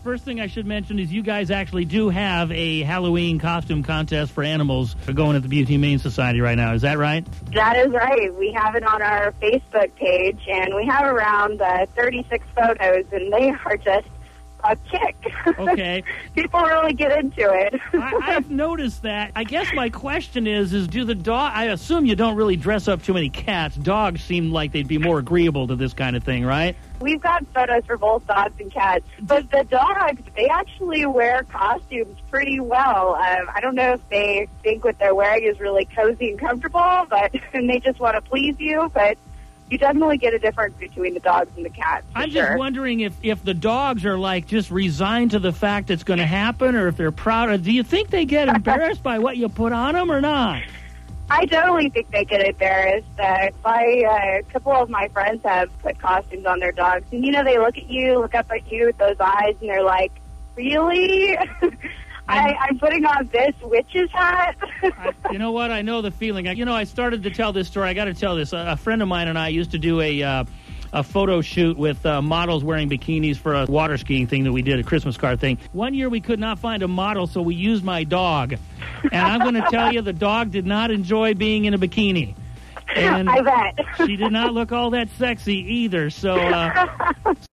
first thing I should mention is you guys actually do have a Halloween costume contest for animals going at the Butte Humane Society right now. Is that right? That is right. We have it on our Facebook page, and we have around 36 photos, and they are just a kick. Okay. People really get into it. I've noticed that. I guess my question is do the dog, I assume you don't really dress up too many cats. Dogs seem like they'd be more agreeable to this kind of thing, right? We've got photos for both dogs and cats, but the dogs, they actually wear costumes pretty well. I don't know if they think what they're wearing is really cozy and comfortable, and they just want to please you, but you definitely get a difference between the dogs and the cats. I'm just wondering if the dogs are like just resigned to the fact it's going to happen, or if they're proud. Do you think they get embarrassed by what you put on them or not? I totally think they get embarrassed. A couple of my friends have put costumes on their dogs, and they look at you, look up at you with those eyes, and they're like, "Really? I'm putting on this witch's hat." You know what? I know the feeling. I started to tell this story. I got to tell this. A friend of mine and I used to do a photo shoot with models wearing bikinis for a water skiing thing that we did, a Christmas card thing. One year we could not find a model, so we used my dog. And I'm going to tell you, the dog did not enjoy being in a bikini. And I bet. She did not look all that sexy either. So